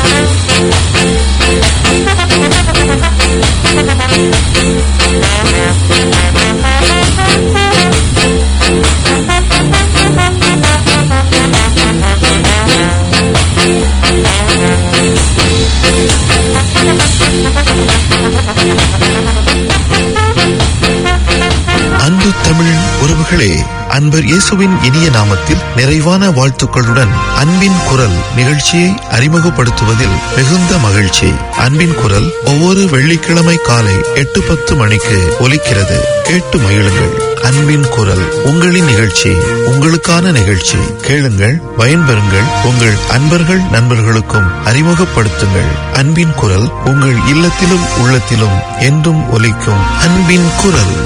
அன்பு தமிழ் உறவுகளே, அன்பர் இயேசுவின் இனிய நாமத்தில் நிறைவான வாழ்த்துக்களுடன் அன்பின் குரல் நிகழ்ச்சியை அறிமுகப்படுத்துவதில் மிகுந்த மகிழ்ச்சி. அன்பின் குரல் ஒவ்வொரு வெள்ளிக்கிழமை காலை 8:10 மணிக்கு ஒலிக்கிறது. கேட்டு மகிழுங்கள். அன்பின் குரல் உங்களின் நிகழ்ச்சி, உங்களுக்கான நிகழ்ச்சி. கேளுங்கள், பயன்பெறுங்கள். உங்கள் அன்பர்கள் நண்பர்களுக்கும் அறிமுகப்படுத்துங்கள். அன்பின் குரல் உங்கள் இல்லத்திலும் உள்ளத்திலும் என்றும் ஒலிக்கும் அன்பின் குரல்.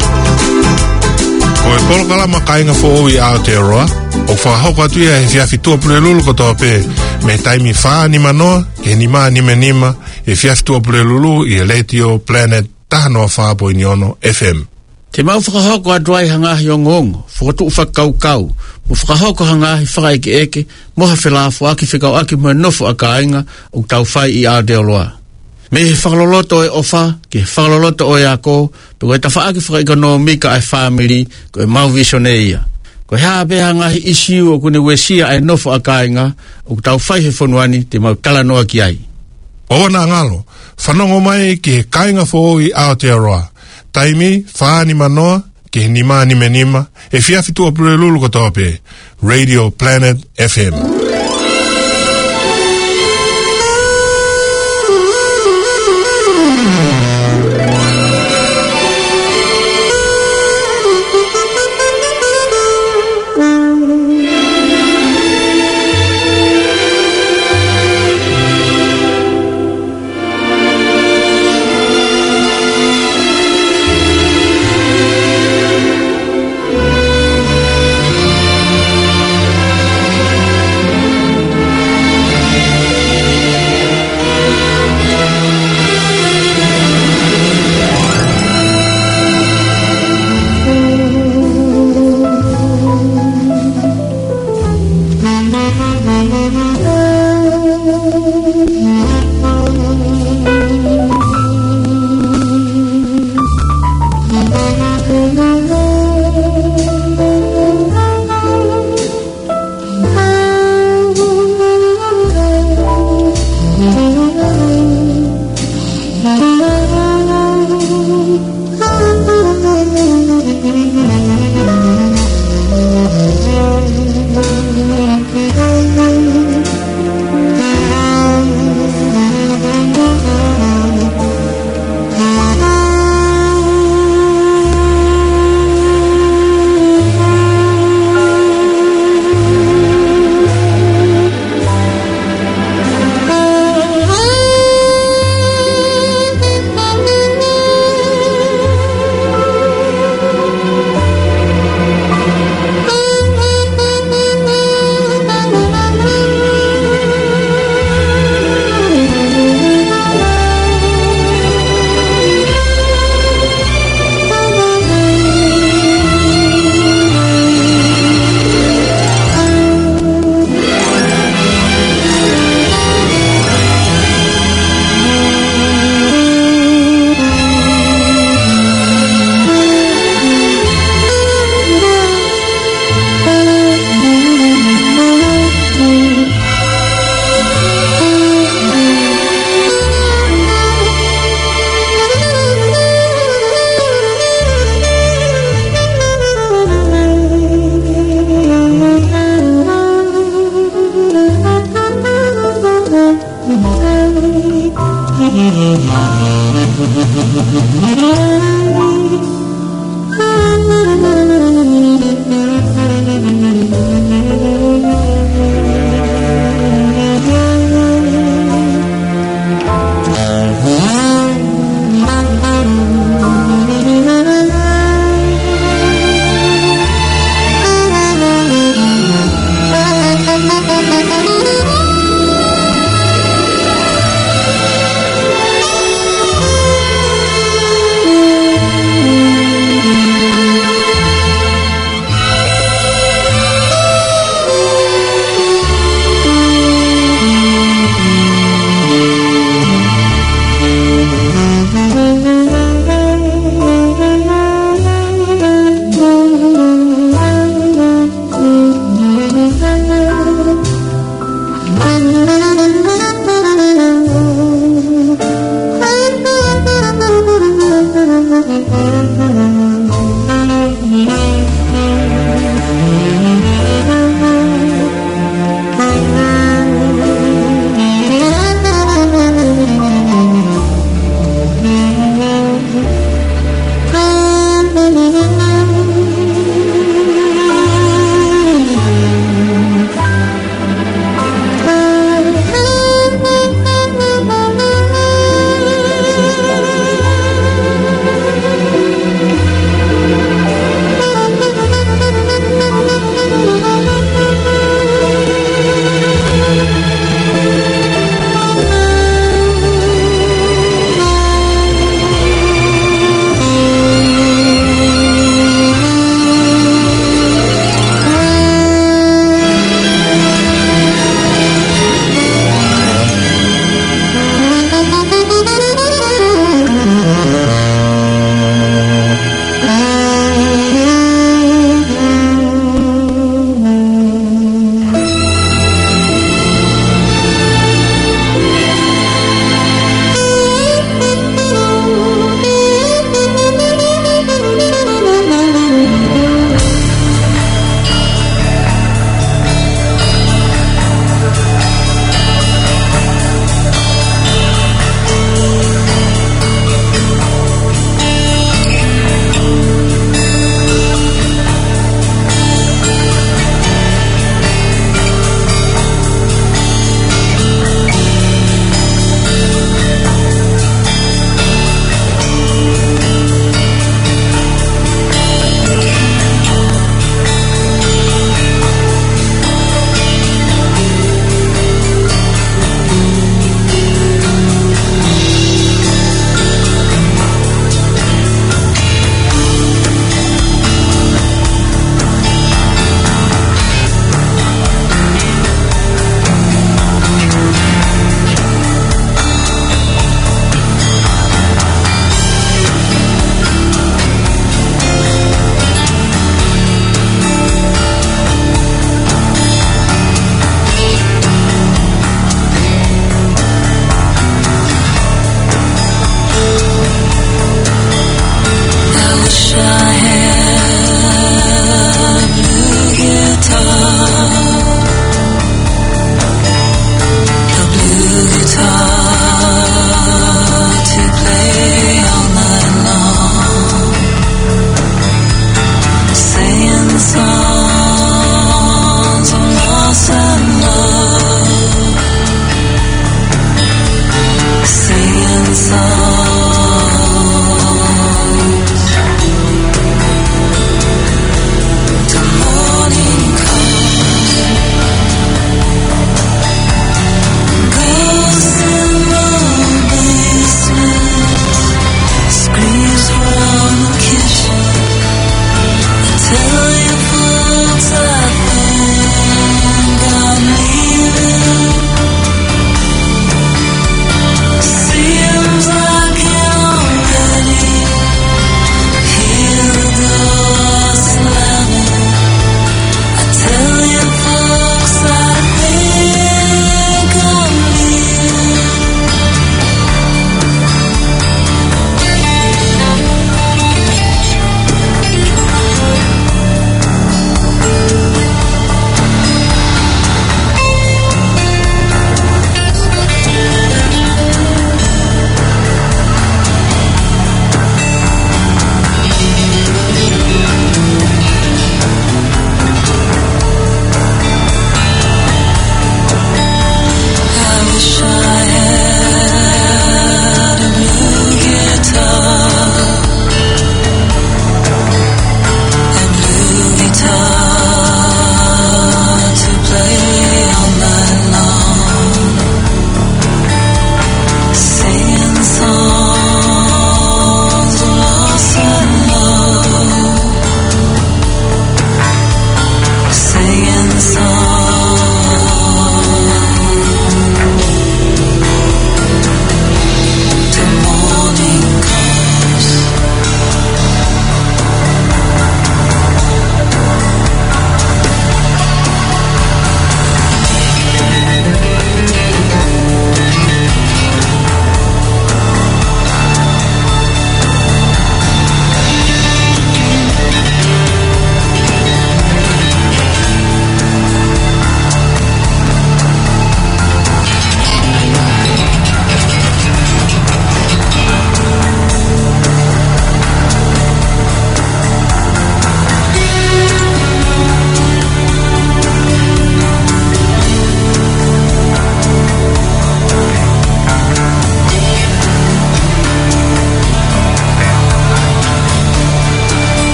Koe kolokala makainga fo i Aotearoa. O whahoko atu ia he whiawhitua pulelulu kotoa pe me taimi wha ni manoa, ke ni maa ni menima, he whiawhitua pulelulu i Radio Planet tahanoa whaapo i Niono FM. Te mau whakahoko aduai hangahi o ngongo, whakatu whakaukau, mo whakahoko hangahi whakaeke eke, moha whelafo aki whikau aki mua nofo a kainga o tau whai i Aotearoa. Me he whakaloloto e ofa, ke whakaloloto o e ako, pe koe ta whaaki whakaekonomika ai family, koe mau visione ia. Koe haa beha ngahi isiu o kune wesia ai nofo a kainga, o tau whai he whonuani te mau kalanoa ki ai. Ona ngalo, whanongo mai ki he kainga fo i Aotearoa. Taimi, whaani manoa, ki he nima ni menima, e whiawhitua pulelulu kotoa pe Radio Planet FM.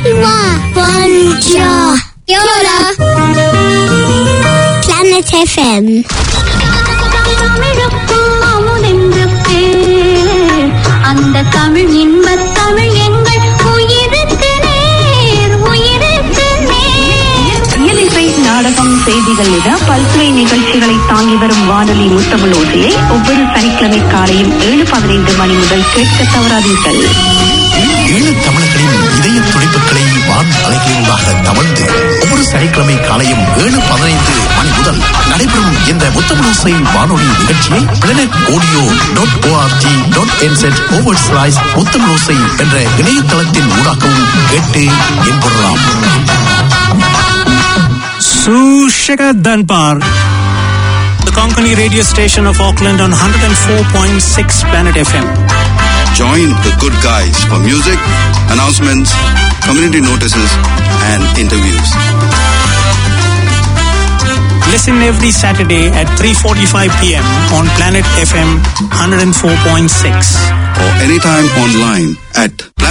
Siwa. Bonjour. Kia ora. Planet FM. அந்த தமிழ் இன்பத் தமிழ் எங்கள் உயிருக்கு நேர் உயிருக்கு நேர். இயலிசை நாடகம் செய்திகள் என பல்துறை நிகழ்ச்சிகளை தாங்கி வரும் வானொலி முத்தமிழ் ஓசையை ஒவ்வொரு சனிக்கிழமை காலையும் 7:15 மணி முதல் கேட்க தவறாதீர்கள். ஏழு தமிழர்களின் இதய துடிப்புகளை வான் அலைகளூடாக தவழ்ந்து ஒவ்வொரு சனிக்கிழமை காலையும் 7:15 மணி முதல் நடைபெறும் இந்த முத்தமிழோசை வானொலி நிகழ்ச்சியை planetaudio.org.nz முத்தமிழோசை என்ற இணையதளத்தின் ஊடாகவும் கேட்டு இன்புறலாம். Sushika Danpar, the Konkani radio station of Auckland on 104.6 Planet FM. Join the good guys for music, announcements, community notices and interviews. Listen every Saturday at 3:45 p.m. on Planet FM 104.6. Or anytime online at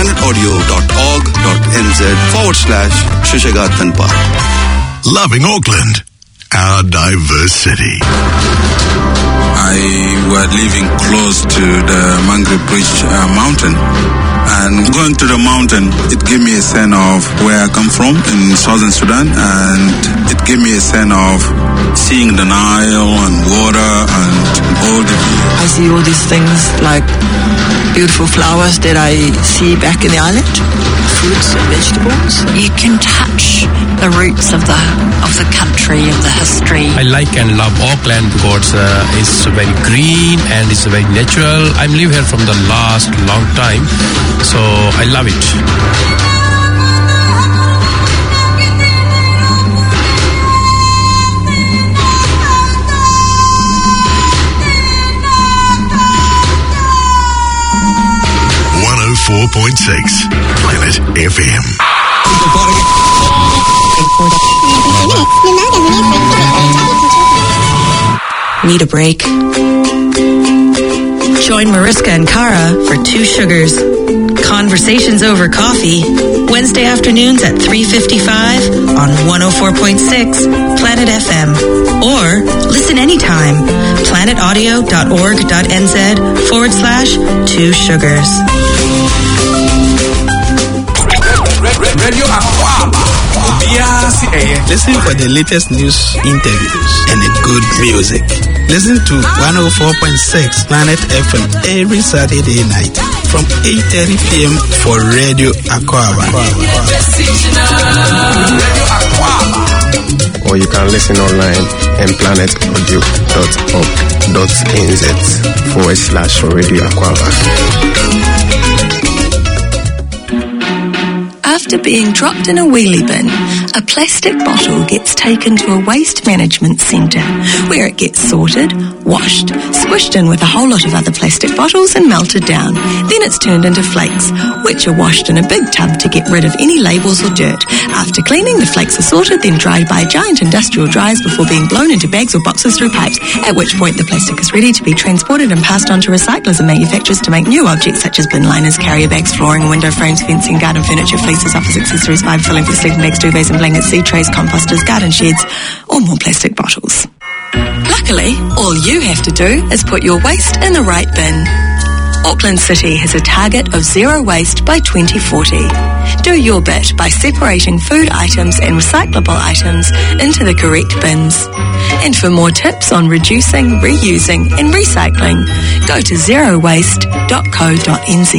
planetaudio.org.nz/Shishaka Danpar. Loving Auckland, our diverse city. I was living close to the Mangri Bridge mountain, and going to the mountain, it gave me a sense of where I come from in southern Sudan, and it gave me a sense of seeing the Nile and water and all the... I see all these things like beautiful flowers that I see back in the island, fruits and vegetables. You can touch the roots of the country, of the history. I like and love Auckland because it's very green and it's very natural. I live here from the last long time, so I love it. Planet FM. Need a break? Join Mariska and Kara for Two Sugars. Conversations over coffee. Wednesday afternoons at 3:55 on 104.6 Planet FM. Or listen anytime. planetaudio.org.nz/Two Sugars. Radio Aquaba. Listen for the latest news, interviews, and good music. Listen to 104.6 Planet FM every Saturday night from 8:30 p.m. for Radio Aquaba. Or you can listen online at planetaudio.org.nz/Radio Aquaba. After being dropped in a wheelie bin, a plastic bottle gets taken to a waste management centre where it gets sorted, washed, squished in with a whole lot of other plastic bottles and melted down. Then it's turned into flakes, which are washed in a big tub to get rid of any labels or dirt. After cleaning, the flakes are sorted, then dried by giant industrial dryers before being blown into bags or boxes through pipes, at which point the plastic is ready to be transported and passed on to recyclers and manufacturers to make new objects such as bin liners, carrier bags, flooring, window frames, fencing, garden furniture, fleeces, office accessories, vibe filling for sleeping bags, duvets and blankets, seed trays, composters, garden sheds, or more plastic bottles. Luckily, all you have to do is put your waste in the right bin. Auckland City has a target of zero waste by 2040. Do your bit by separating food items and recyclable items into the correct bins. And for more tips on reducing, reusing and recycling, go to zerowaste.co.nz.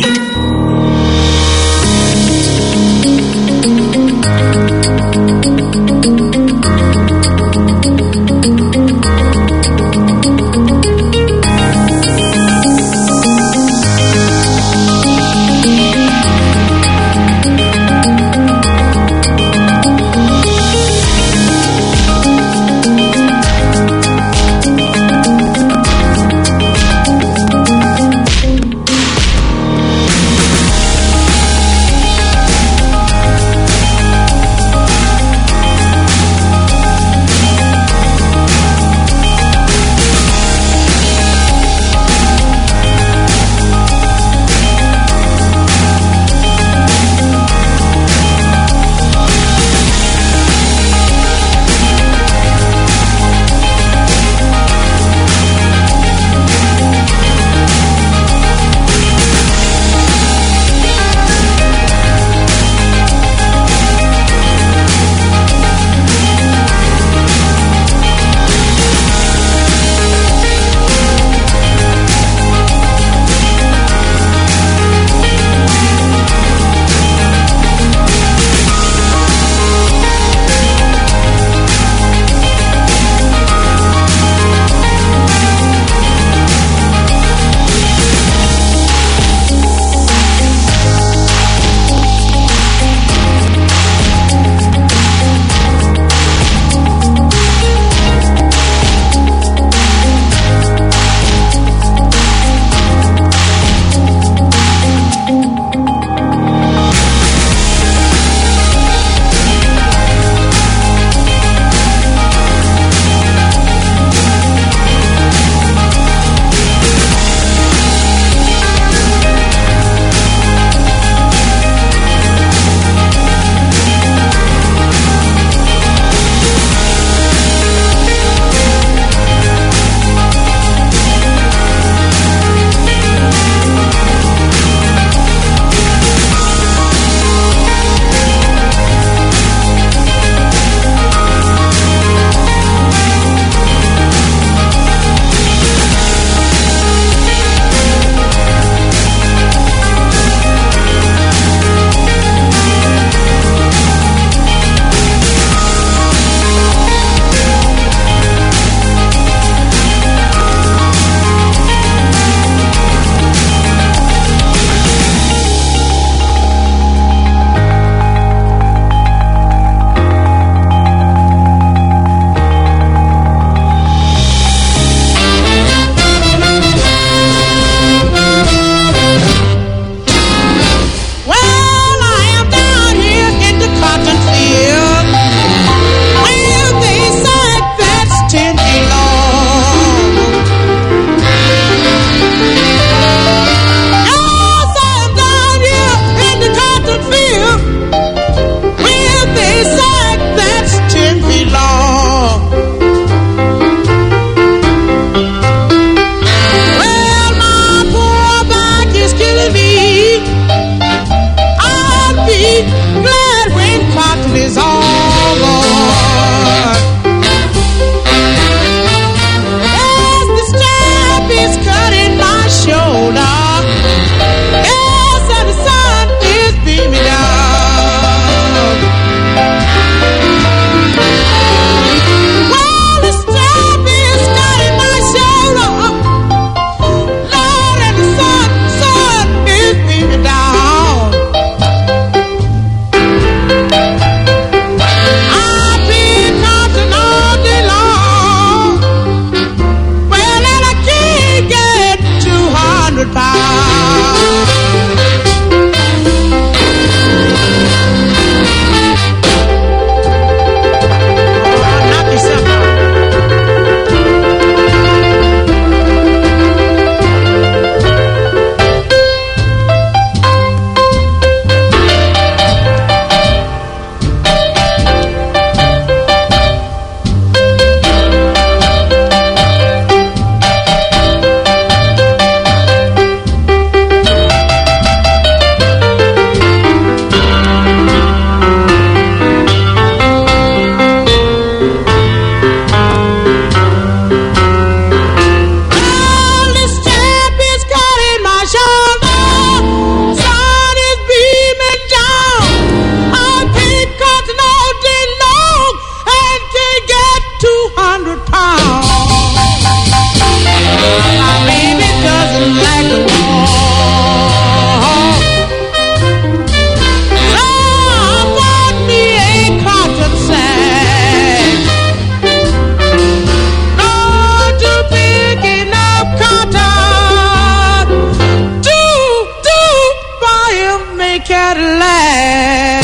My baby doesn't like the war. So I bought me a cotton sack. Lord, to picking up cotton. Do buy him a Cadillac.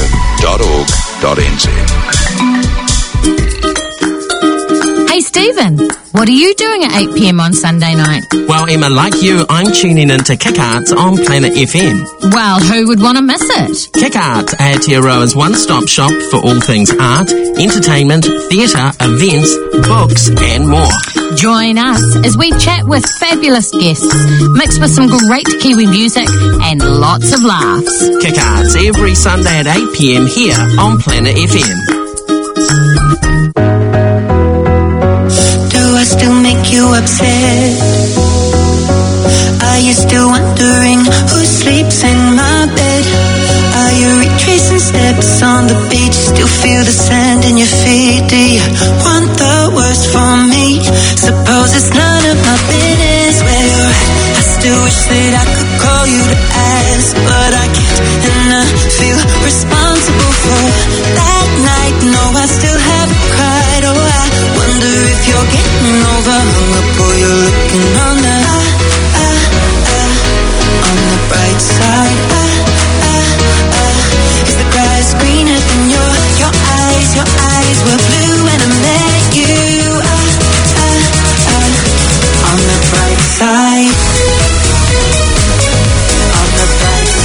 radio.org.nz. Hey Stephen, what are you doing at 8 p.m. on Sunday night? Well, Emma, like you, I'm tuning into Kick Arts on Planet FM. Well, who would want to miss it? Kick Arts, Aotearoa's one-stop shop for all things art, entertainment, theatre, events, books and more. Join us as we chat with fabulous guests, mixed with some great Kiwi music and lots of laughs. Kick Arts every Sunday at 8 p.m. here on Planet FM. Do I still make you upset? Are you still wondering